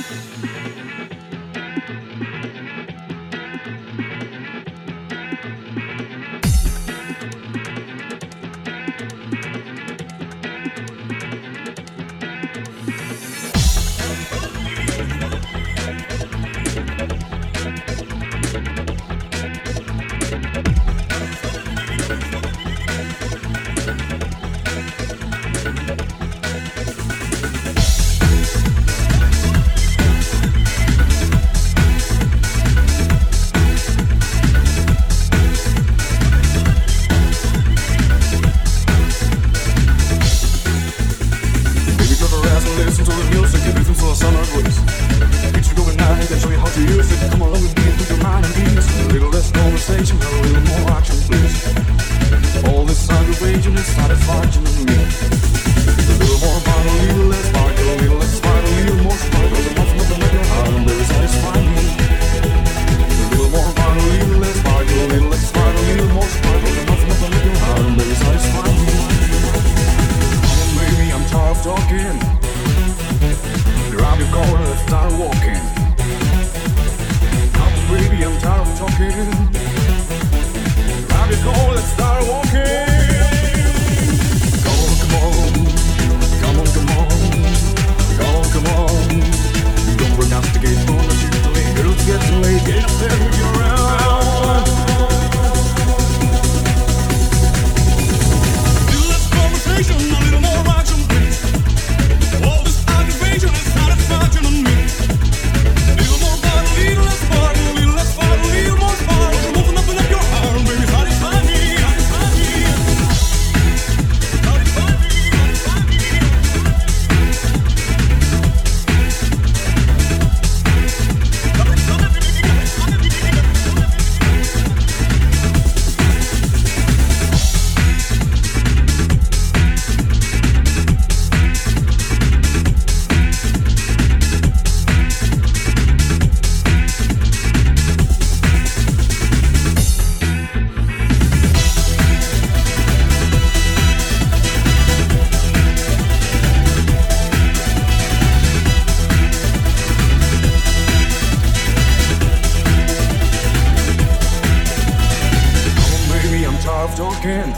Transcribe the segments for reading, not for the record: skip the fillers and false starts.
talking.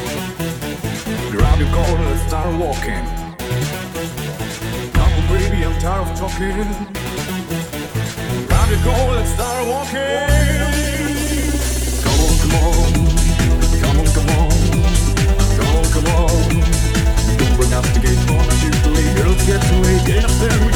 Grab your coat, let's start walking. Come on, baby, I'm tired of talking. Grab your coat, let's start walking. Come on, come on, come on, come on, come on, come on. Don't bring us to get on, I shoot the lead. Let's get to it, get up there.